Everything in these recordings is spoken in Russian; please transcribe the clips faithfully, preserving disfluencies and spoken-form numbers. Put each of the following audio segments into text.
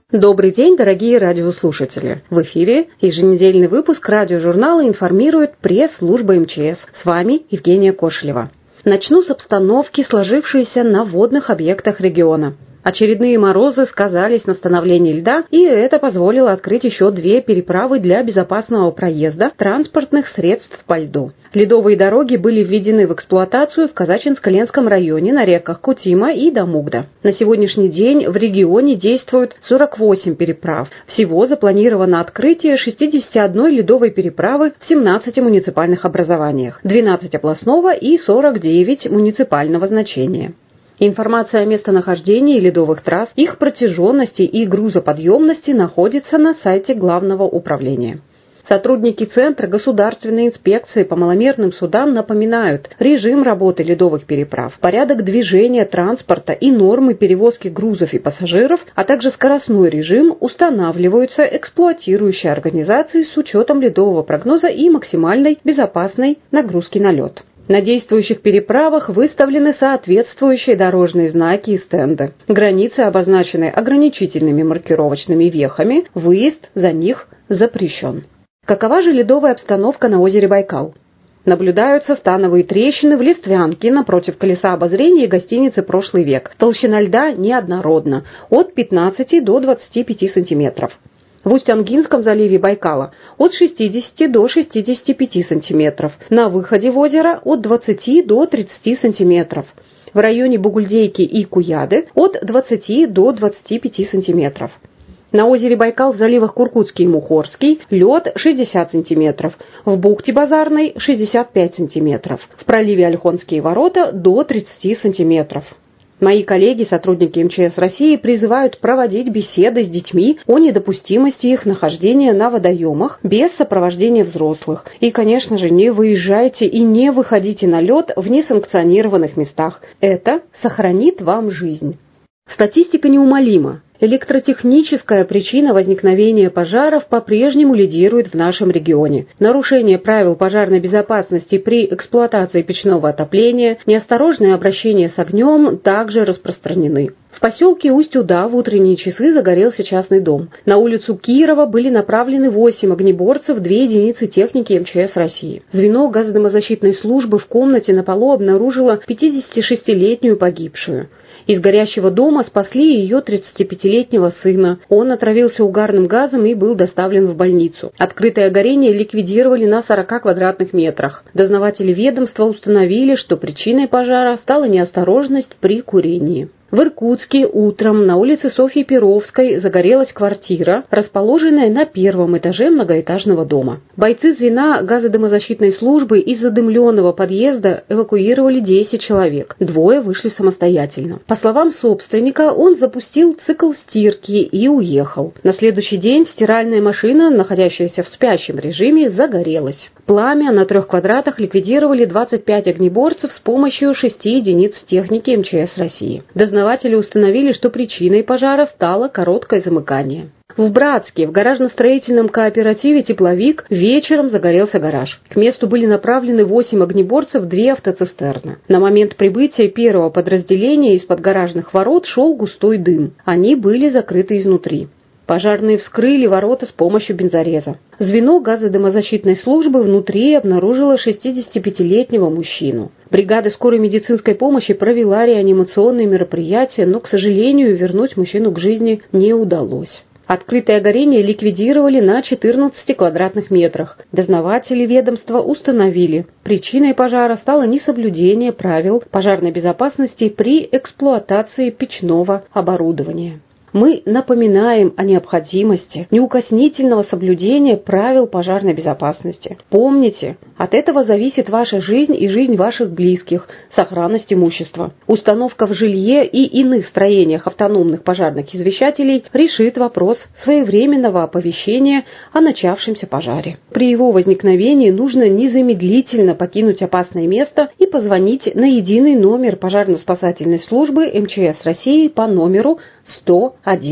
Добрый день, дорогие радиослушатели! В эфире еженедельный выпуск радиожурнала информирует пресс-служба эм че эс. С вами Евгения Кошелева. Начну с обстановки, сложившейся на водных объектах региона. Очередные морозы сказались на становлении льда, и это позволило открыть еще две переправы для безопасного проезда транспортных средств по льду. Ледовые дороги были введены в эксплуатацию в Казачинско-Ленском районе на реках Кутима и Дамугда. На сегодняшний день в регионе действуют сорок восемь переправ. Всего запланировано открытие шестидесяти одной ледовой переправы в семнадцати муниципальных образованиях, двенадцати областного и сорок девять муниципального значения. Информация о местонахождении ледовых трасс, их протяженности и грузоподъемности находится на сайте Главного управления. Сотрудники Центра государственной инспекции по маломерным судам напоминают режим работы ледовых переправ, порядок движения транспорта и нормы перевозки грузов и пассажиров, а также скоростной режим устанавливаются эксплуатирующей организацией с учетом ледового прогноза и максимальной безопасной нагрузки на лед. На действующих переправах выставлены соответствующие дорожные знаки и стенды. Границы обозначены ограничительными маркировочными вехами, выезд за них запрещен. Какова же ледовая обстановка на озере Байкал? Наблюдаются становые трещины в Листвянке напротив колеса обозрения и гостиницы «Прошлый век». Толщина льда неоднородна – от пятнадцати до двадцати пяти сантиметров. В Усть-Ангинском заливе Байкала от шестидесяти до шестидесяти пяти сантиметров, на выходе в озеро от двадцати до тридцати сантиметров. В районе Бугульдейки и Куяды от двадцати до двадцати пяти сантиметров. На озере Байкал в заливах Куркутский и Мухорский лед шестьдесят сантиметров, в бухте Базарной шестьдесят пять сантиметров, в проливе Ольхонские ворота до тридцати сантиметров. Мои коллеги, сотрудники эм че эс России, призывают проводить беседы с детьми о недопустимости их нахождения на водоемах без сопровождения взрослых. И, конечно же, не выезжайте и не выходите на лед в несанкционированных местах. Это сохранит вам жизнь. Статистика неумолима. Электротехническая причина возникновения пожаров по-прежнему лидирует в нашем регионе. Нарушение правил пожарной безопасности при эксплуатации печного отопления, неосторожное обращение с огнем также распространены. В поселке Усть-Уда в утренние часы загорелся частный дом. На улицу Кирова были направлены восемь огнеборцев, две единицы техники эм че эс России. Звено газодомозащитной службы в комнате на полу обнаружило пятидесятишестилетнюю погибшую. Из горящего дома спасли ее тридцатипятилетнего сына. Он отравился угарным газом и был доставлен в больницу. Открытое горение ликвидировали на сорока квадратных метрах. Дознаватели ведомства установили, что причиной пожара стала неосторожность при курении. В Иркутске утром на улице Софьи Перовской загорелась квартира, расположенная на первом этаже многоэтажного дома. Бойцы звена газодомозащитной службы из задымленного подъезда эвакуировали десять человек. Двое вышли самостоятельно. По словам собственника, он запустил цикл стирки и уехал. На следующий день стиральная машина, находящаяся в спящем режиме, загорелась. Пламя на трех квадратах ликвидировали двадцать пять огнеборцев с помощью шести единиц техники эм че эс России. Дознаватели установили, что причиной пожара стало короткое замыкание. В Братске в гаражно-строительном кооперативе «Тепловик» вечером загорелся гараж. К месту были направлены восемь огнеборцев, две автоцистерны. На момент прибытия первого подразделения из-под гаражных ворот шел густой дым. Они были закрыты изнутри. Пожарные вскрыли ворота с помощью бензореза. Звено газодомозащитной службы внутри обнаружило шестидесятипятилетнего мужчину. Бригада скорой медицинской помощи провела реанимационные мероприятия, но, к сожалению, вернуть мужчину к жизни не удалось. Открытое горение ликвидировали на четырнадцати квадратных метрах. Дознаватели ведомства установили, причиной пожара стало несоблюдение правил пожарной безопасности при эксплуатации печного оборудования. Мы напоминаем о необходимости неукоснительного соблюдения правил пожарной безопасности. Помните, от этого зависит ваша жизнь и жизнь ваших близких, сохранность имущества. Установка в жилье и иных строениях автономных пожарных извещателей решит вопрос своевременного оповещения о начавшемся пожаре. При его возникновении нужно незамедлительно покинуть опасное место и позвонить на единый номер пожарно-спасательной службы эм че эс России по номеру сто один.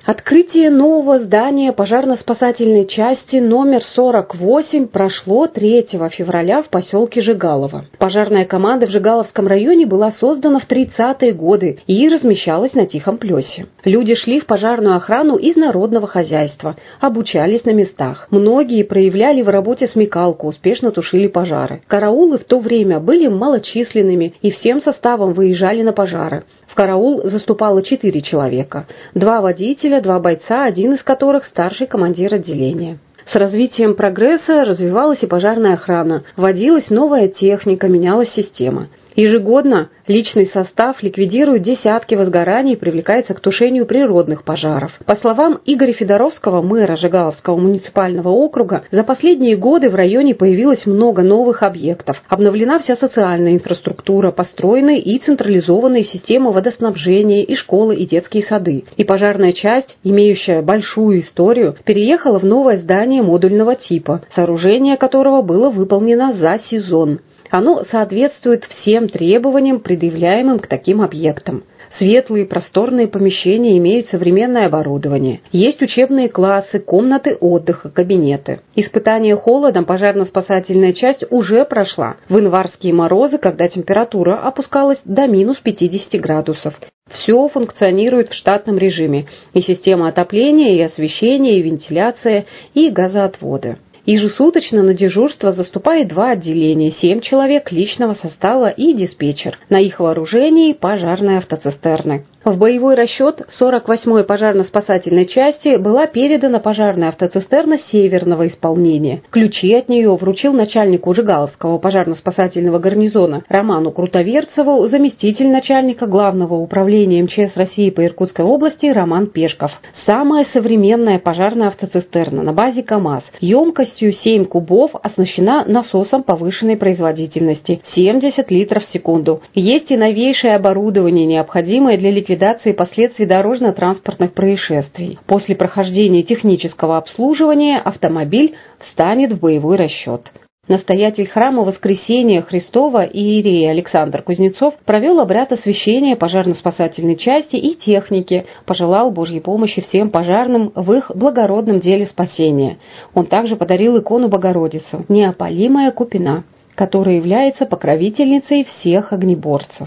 Открытие нового здания пожарно-спасательной части номер сорок восемь прошло третьего февраля в поселке Жигалово. Пожарная команда в Жигаловском районе была создана в тридцатые годы и размещалась на Тихом Плесе. Люди шли в пожарную охрану из народного хозяйства, обучались на местах. Многие проявляли в работе смекалку, успешно тушили пожары. Караулы в то время были малочисленными и всем составом выезжали на пожары. В караул заступало четыре человека, два водителя, два бойца, один из которых старший командир отделения. С развитием прогресса развивалась и пожарная охрана, вводилась новая техника, менялась система. Ежегодно личный состав ликвидирует десятки возгораний и привлекается к тушению природных пожаров. По словам Игоря Федоровского, мэра Жигаловского муниципального округа, за последние годы в районе появилось много новых объектов. Обновлена вся социальная инфраструктура, построены и централизованные системы водоснабжения, и школы, и детские сады. И пожарная часть, имеющая большую историю, переехала в новое здание модульного типа, сооружение которого было выполнено за сезон. Оно соответствует всем требованиям, предъявляемым к таким объектам. Светлые просторные помещения имеют современное оборудование. Есть учебные классы, комнаты отдыха, кабинеты. Испытание холодом пожарно-спасательная часть уже прошла. В январские морозы, когда температура опускалась до минус пятидесяти градусов. Все функционирует в штатном режиме. И система отопления, и освещения, и вентиляция, и газоотводы. Ежесуточно на дежурство заступает два отделения, семь человек личного состава и диспетчер. На их вооружении пожарные автоцистерны. В боевой расчет сорок восьмой пожарно-спасательной части была передана пожарная автоцистерна северного исполнения. Ключи от нее вручил начальнику Жигаловского пожарно-спасательного гарнизона Роману Крутоверцеву заместитель начальника Главного управления эм че эс России по Иркутской области Роман Пешков. Самая современная пожарная автоцистерна на базе КАМАЗ. Емкостью семь кубов, оснащена насосом повышенной производительности семьдесят литров в секунду. Есть и новейшее оборудование, необходимое для ликвидации ликвидации последствий дорожно-транспортных происшествий. После прохождения технического обслуживания автомобиль встанет в боевой расчет. Настоятель храма Воскресения Христова иерей Александр Кузнецов провел обряд освящения пожарно-спасательной части и техники, пожелал Божьей помощи всем пожарным в их благородном деле спасения. Он также подарил икону Богородицы «Неопалимая Купина», которая является покровительницей всех огнеборцев.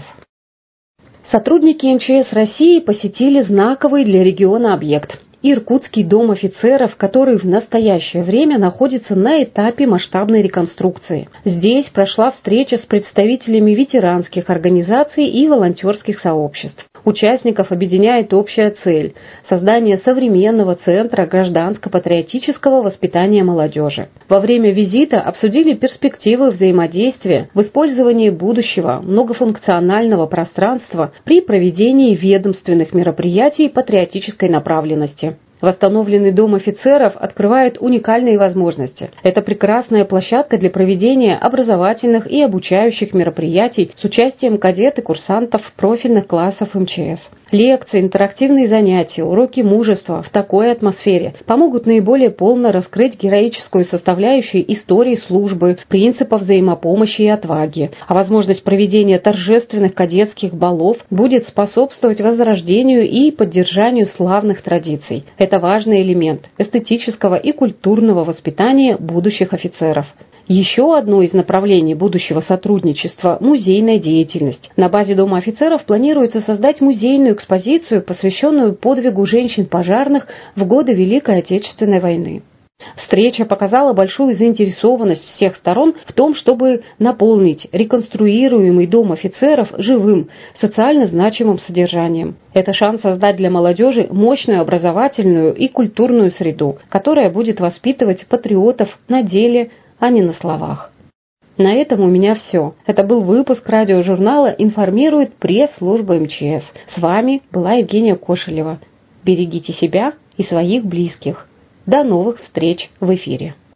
Сотрудники эм че эс России посетили знаковый для региона объект – Иркутский дом офицеров, который в настоящее время находится на этапе масштабной реконструкции. Здесь прошла встреча с представителями ветеранских организаций и волонтерских сообществ. Участников объединяет общая цель – создание современного центра гражданско-патриотического воспитания молодежи. Во время визита обсудили перспективы взаимодействия в использовании будущего многофункционального пространства при проведении ведомственных мероприятий патриотической направленности. Восстановленный дом офицеров открывает уникальные возможности. Это прекрасная площадка для проведения образовательных и обучающих мероприятий с участием кадет и курсантов профильных классов эм че эс. Лекции, интерактивные занятия, уроки мужества в такой атмосфере помогут наиболее полно раскрыть героическую составляющую истории службы, принципов взаимопомощи и отваги. А возможность проведения торжественных кадетских балов будет способствовать возрождению и поддержанию славных традиций. Это важный элемент эстетического и культурного воспитания будущих офицеров. Еще одно из направлений будущего сотрудничества – музейная деятельность. На базе Дома офицеров планируется создать музейную экспозицию, посвященную подвигу женщин-пожарных в годы Великой Отечественной войны. Встреча показала большую заинтересованность всех сторон в том, чтобы наполнить реконструируемый Дом офицеров живым, социально значимым содержанием. Это шанс создать для молодежи мощную образовательную и культурную среду, которая будет воспитывать патриотов на деле, а не на словах. На этом у меня все. Это был выпуск радиожурнала «Информирует пресс-служба эм че эс». С вами была Евгения Кошелева. Берегите себя и своих близких. До новых встреч в эфире.